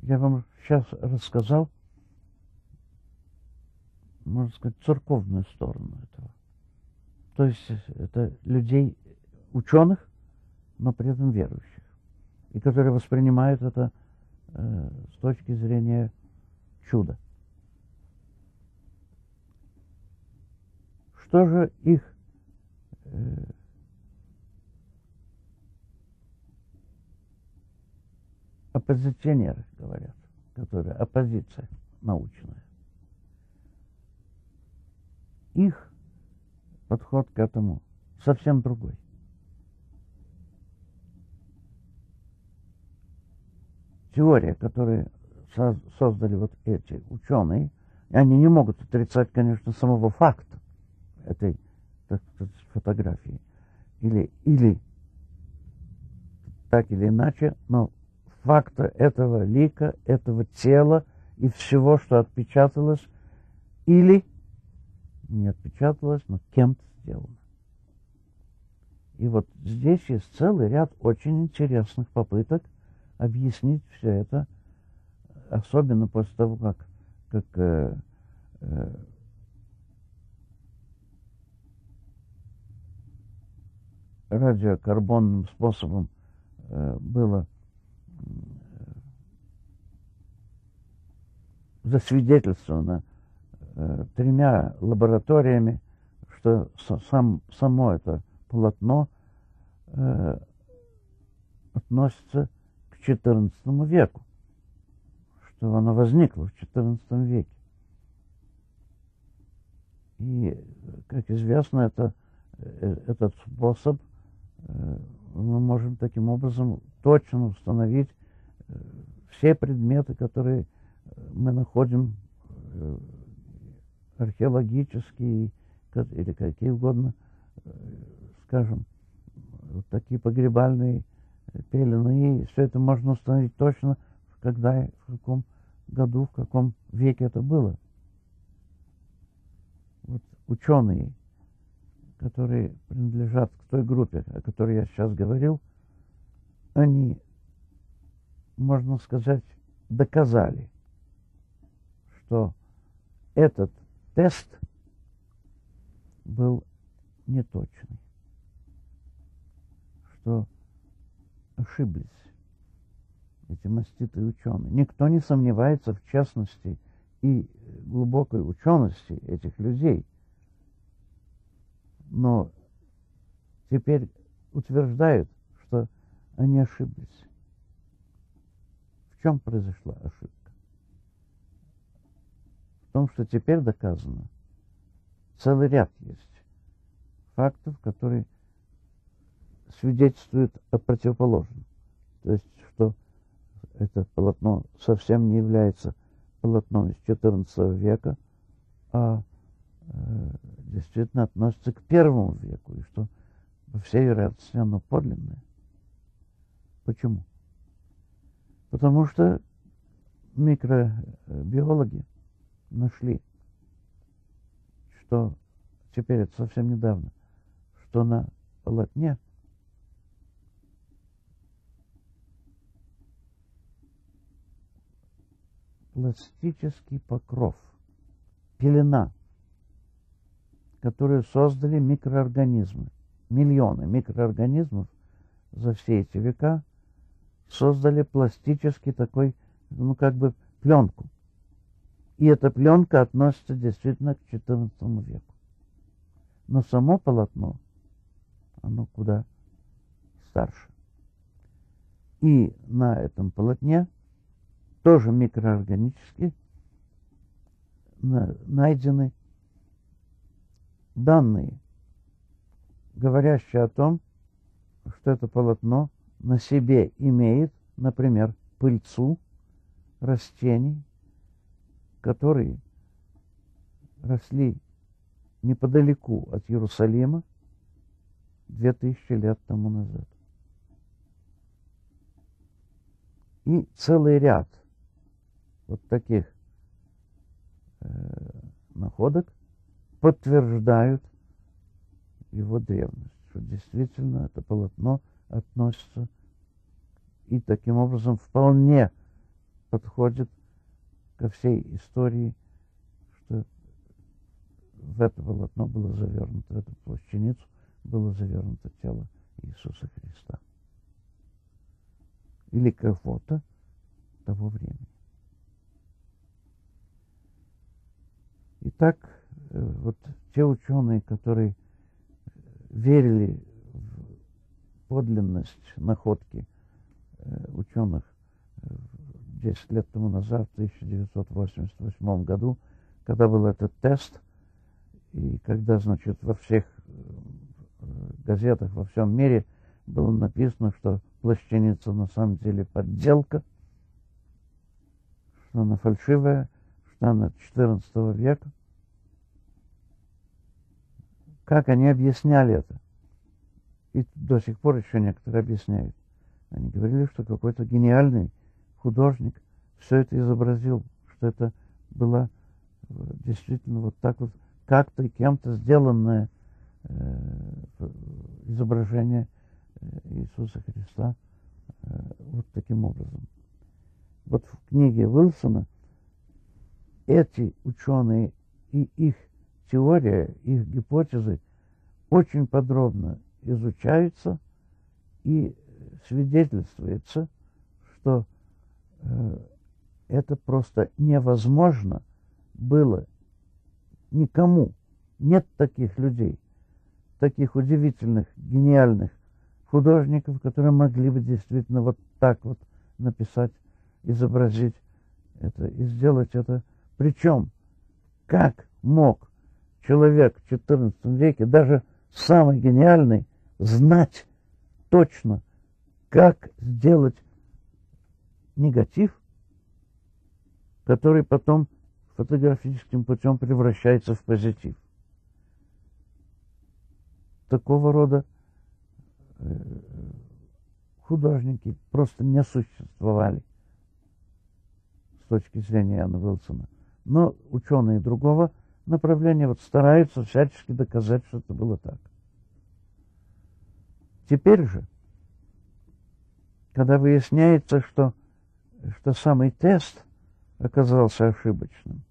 Я вам сейчас рассказал, можно сказать, церковную сторону этого. То есть это людей, ученых, но при этом верующих, и которые воспринимают это с точки зрения чуда. Что же их оппозиционеры говорят, которые оппозиция научная? Их подход к этому совсем другой. Теория, которую создали вот эти ученые, они не могут отрицать, конечно, самого факта этой, так сказать, фотографии. Или так или иначе, но факта этого лика, этого тела и всего, что отпечаталось, или не отпечаталось, но кем-то сделано. И вот здесь есть целый ряд очень интересных попыток объяснить все это, особенно после того, как радиокарбонным способом было засвидетельствовано 3 лабораториями, что само это полотно относится к XIV веку, что оно возникло в XIV веке. И, как известно, этот способ мы можем таким образом точно установить все предметы, которые мы находим археологические или какие угодно, скажем, вот такие погребальные пелены. И все это можно установить точно, когда, в каком году, в каком веке это было. Вот ученые, которые принадлежат к той группе, о которой я сейчас говорил, они, можно сказать, доказали, что этот тест был неточный, что ошиблись эти маститые ученые. Никто не сомневается в честности и глубокой учености этих людей, но теперь утверждают, что они ошиблись. В чем произошла ошибка? В том, что теперь доказано, целый ряд есть фактов, которые свидетельствуют о противоположном. То есть, что это полотно совсем не является полотном из XIV века, а действительно относится к I веку, и что, по всей вероятности, оно подлинное. Почему? Потому что микробиологи нашли, что теперь это совсем недавно, что на полотне пластический покров, пелена, которую создали микроорганизмы. Миллионы микроорганизмов за все эти века создали пластический такой, как бы пленку. И эта пленка относится действительно к XIV веку. Но само полотно, оно куда старше. И на этом полотне тоже микроорганически найдены данные, говорящие о том, что это полотно на себе имеет, например, пыльцу растений, которые росли неподалеку от Иерусалима 2000 лет тому назад. И целый ряд вот таких находок подтверждают его древность, что действительно это полотно относится и таким образом вполне подходит ко всей истории, что в это полотно было завернуто, в эту плащаницу было завернуто тело Иисуса Христа. Или кого-то того времени. Итак, вот те ученые, которые верили в подлинность находки ученых 10 лет тому назад, в 1988 году, когда был этот тест, и когда, значит, во всех газетах во всем мире было написано, что плащаница на самом деле подделка, что она фальшивая, что она XIV века. Как они объясняли это? И до сих пор еще некоторые объясняют. Они говорили, что какой-то гениальный художник все это изобразил, что это было действительно вот так вот как-то и кем-то сделанное изображение Иисуса Христа вот таким образом. Вот в книге Уилсона эти ученые и их теория, их гипотезы очень подробно изучаются, и свидетельствуется, что это просто невозможно было никому. Нет таких людей, таких удивительных, гениальных художников, которые могли бы действительно вот так вот написать, изобразить это и сделать это. Причем, как мог человек в XIV веке, даже самый гениальный, знать точно, как сделать негатив, который потом фотографическим путем превращается в позитив. Такого рода художники просто не существовали с точки зрения Иоанна Уилсона. Но ученые другого направления вот стараются всячески доказать, что это было так. Теперь же, когда выясняется, что самый тест оказался ошибочным,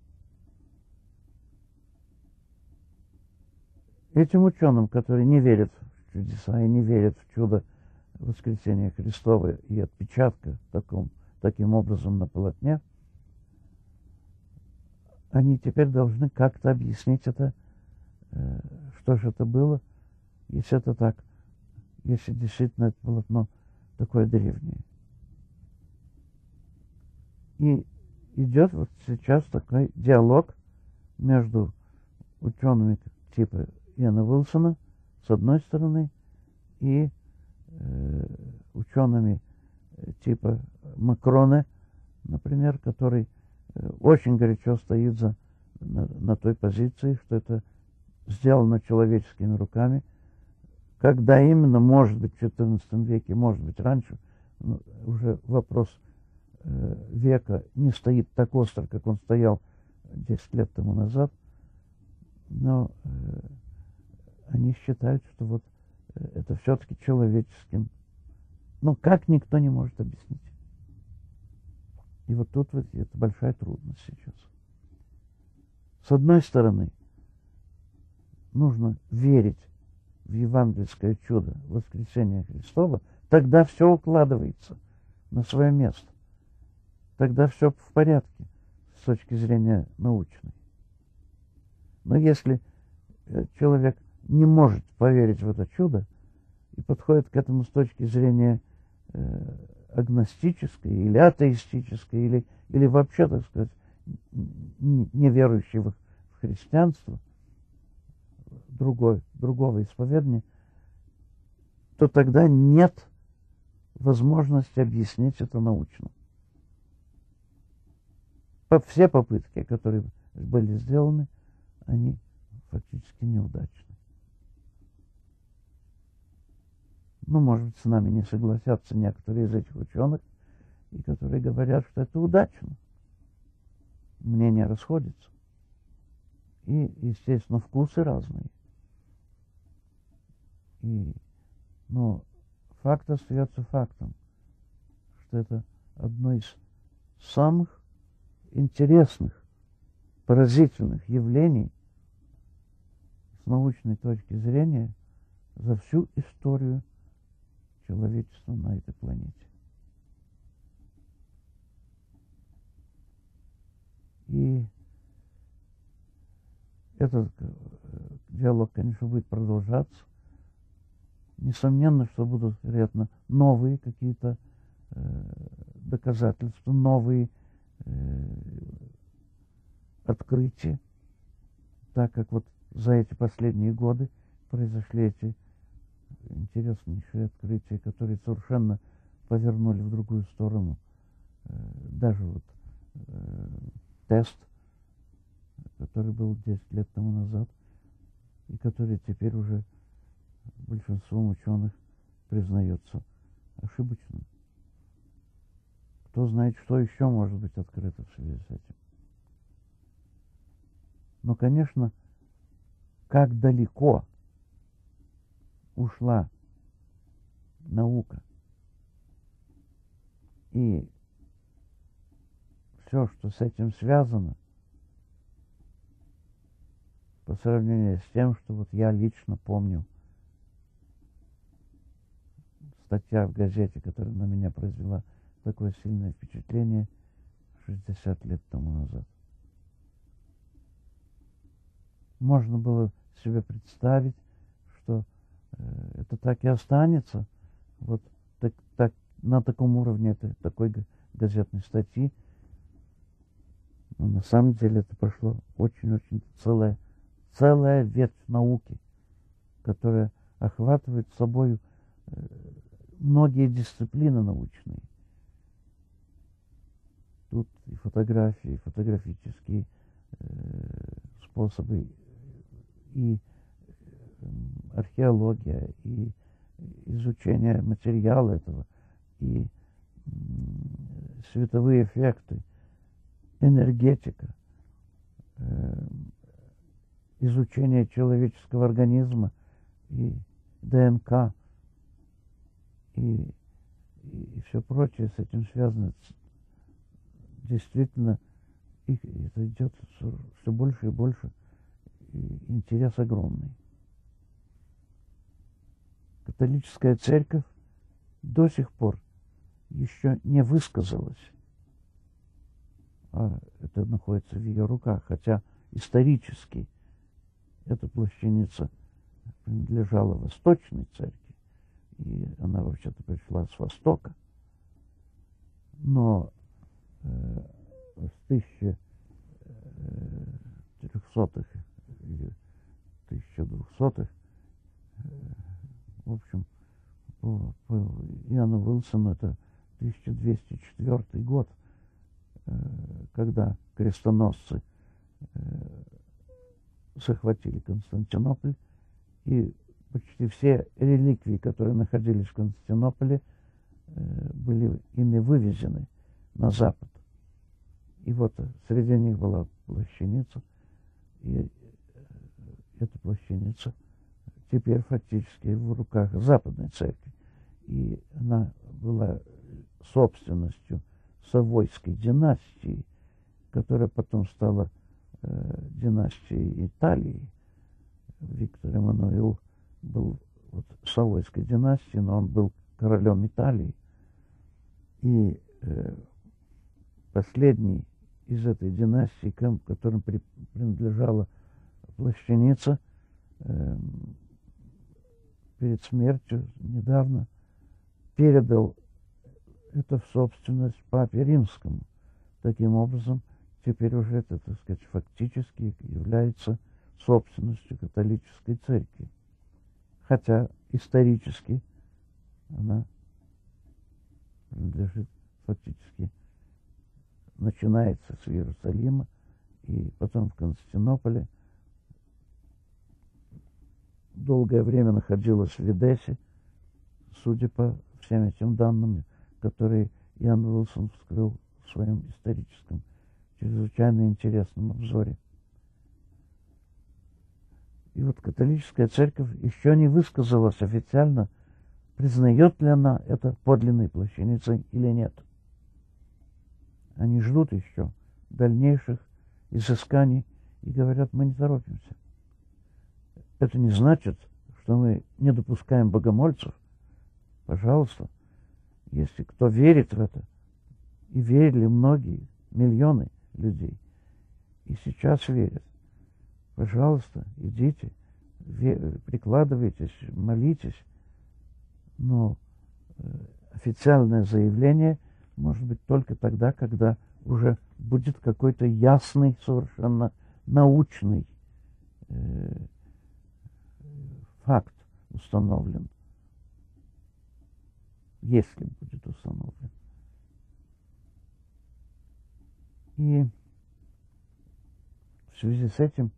этим ученым, которые не верят в чудеса и не верят в чудо воскресения Христова и отпечатка таким образом на полотне, они теперь должны как-то объяснить это, что же это было, если это так, если действительно это полотно такое древнее. И идет вот сейчас такой диалог между учеными типа Иоанна Уилсона, с одной стороны, и учеными типа Макроне, например, который очень горячо стоит на той позиции, что это сделано человеческими руками. Когда именно, может быть, в XIV веке, может быть, раньше, уже вопрос века не стоит так остро, как он стоял 10 лет тому назад, но они считают, что вот это все-таки человеческим. Но как никто не может объяснить. И вот тут вот это большая трудность сейчас. С одной стороны, нужно верить в евангельское чудо воскресения Христова, тогда все укладывается на свое место. Тогда все в порядке с точки зрения научной. Но если человек не может поверить в это чудо и подходит к этому с точки зрения агностической или атеистической, или вообще, так сказать, неверующего в христианство, другого исповедания, то тогда нет возможности объяснить это научно. Все попытки, которые были сделаны, они фактически неудачны. Ну, может быть, с нами не согласятся некоторые из этих ученых, и которые говорят, что это удачно. Мнения расходятся. И, естественно, вкусы разные. Но факт остается фактом, что это одно из самых интересных, поразительных явлений с научной точки зрения за всю историю человечества на этой планете. И этот диалог, конечно, будет продолжаться. Несомненно, что будут, вероятно, новые какие-то доказательства, новые открытия, так как вот за эти последние годы произошли эти интереснейшие открытия, которые совершенно повернули в другую сторону. Даже вот тест, который был 10 лет тому назад, и который теперь уже большинством ученых признается ошибочным. Кто знает, что еще может быть открыто в связи с этим. Но, конечно, как далеко ушла наука и все, что с этим связано, по сравнению с тем, что вот я лично помню, статья в газете, которая на меня произвела такое сильное впечатление 60 лет тому назад. Можно было себе представить, что это так и останется, вот так, на таком уровне такой газетной статьи. Но на самом деле это прошло очень-очень целая ветвь науки, которая охватывает собой многие дисциплины научные. Тут и фотографии, и фотографические способы, и археология, и изучение материала этого, и световые эффекты, энергетика, изучение человеческого организма, и ДНК, и все прочее с этим связано. Действительно, это идет все больше и больше, и интерес огромный. Католическая церковь до сих пор еще не высказалась, а это находится в ее руках, хотя исторически эта плащаница принадлежала Восточной церкви, и она вообще-то пришла с Востока. Но с 1300-х или 1200-х, в общем, по Иоанну Уилсону это 1204 год, когда крестоносцы захватили Константинополь, и почти все реликвии, которые находились в Константинополе, были ими вывезены на запад. И вот среди них была плащаница, и эта плащаница теперь фактически в руках Западной церкви. И она была собственностью Савойской династии, которая потом стала династией Италии. Виктор Эммануил был вот Савойской династии, но он был королем Италии. И последний из этой династии, которым принадлежала плащаница, перед смертью недавно передал это в собственность папе Римскому. Таким образом, теперь уже это, так сказать, фактически является собственностью католической церкви. Хотя исторически она принадлежит фактически, начинается с Иерусалима и потом в Константинополе. Долгое время находилась в Эдессе, судя по всем этим данным, которые Иоанн Уилсон вскрыл в своем историческом, чрезвычайно интересном обзоре. И вот католическая церковь еще не высказалась официально, признает ли она это подлинной плащаницей или нет. Они ждут еще дальнейших изысканий и говорят, мы не торопимся. Это не значит, что мы не допускаем богомольцев. Пожалуйста, если кто верит в это, и верили многие, миллионы людей, и сейчас верят, пожалуйста, идите, прикладывайтесь, молитесь, но официальное заявление может быть только тогда, когда уже будет какой-то ясный, совершенно научный факт установлен, если будет установлен. И в связи с этим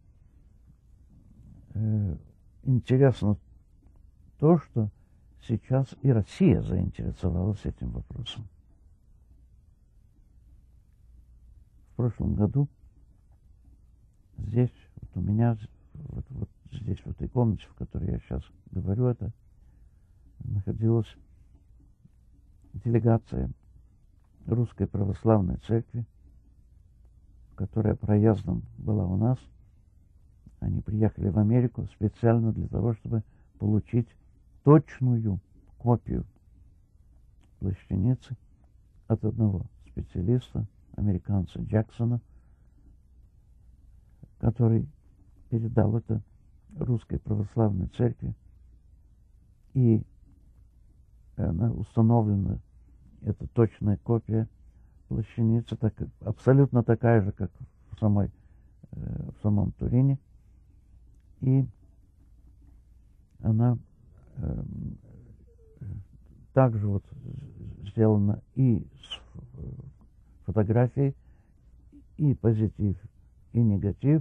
интересно то, что сейчас и Россия заинтересовалась этим вопросом. В прошлом году здесь, вот у меня, вот здесь, в этой комнате, в которой я сейчас говорю это, находилась делегация Русской Православной Церкви, которая проездом была у нас. Они приехали в Америку специально для того, чтобы получить точную копию плащаницы от одного специалиста, американца Джексона, который передал это Русской Православной Церкви. И она установлена, это точная копия плащаницы, абсолютно такая же, как в самом Турине. И она также вот сделана и с фотографией, и позитив, и негатив.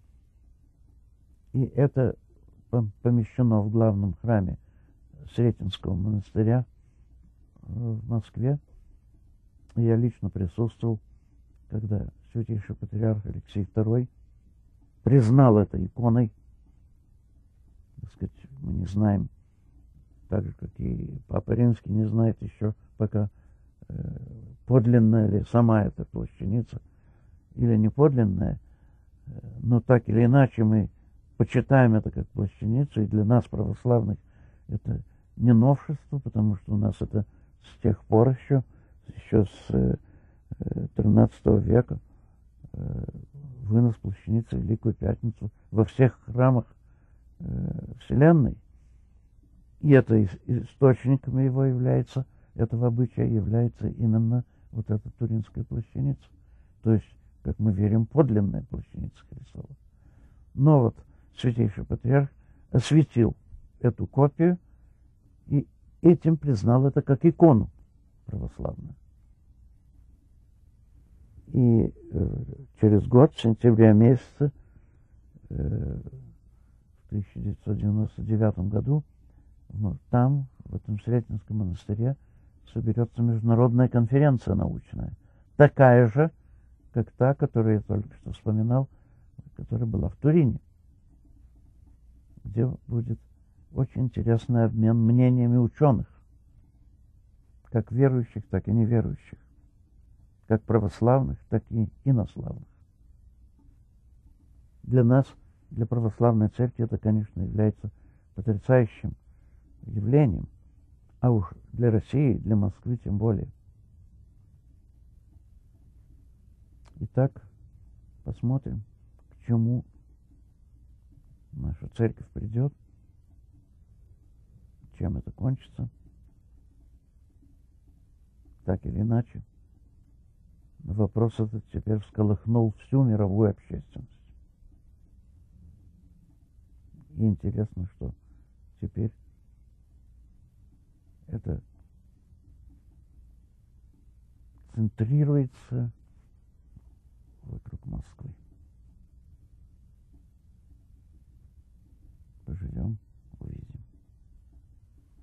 И это помещено в главном храме Сретенского монастыря в Москве. Я лично присутствовал, когда Святейший Патриарх Алексей II признал это иконой. Так сказать, мы не знаем, так же, как и Папа Римский не знает еще пока, подлинная ли сама эта плащаница или не подлинная, но так или иначе мы почитаем это как плащаницу, и для нас, православных, это не новшество, потому что у нас это с тех пор еще с XIII века вынос плащаницы в Великую Пятницу во всех храмах Вселенной. И это источником его является, этого обычая является именно вот эта туринская плащаница. То есть, как мы верим, подлинная плащаница Христова. Но вот Святейший Патриарх осветил эту копию и этим признал это как икону православную. И через год, в сентябре месяце, в 1999 году, там, в этом Сретенском монастыре, соберется международная конференция научная. Такая же, как та, которую я только что вспоминал, которая была в Турине, где будет очень интересный обмен мнениями ученых, как верующих, так и неверующих, как православных, так и инославных. Для нас, для православной церкви, это, конечно, является потрясающим явлением, а уж для России, для Москвы тем более. Итак, посмотрим, к чему наша церковь придет, чем это кончится. Так или иначе, вопрос этот теперь всколыхнул всю мировую общественность. И интересно, что теперь это центрируется вокруг Москвы.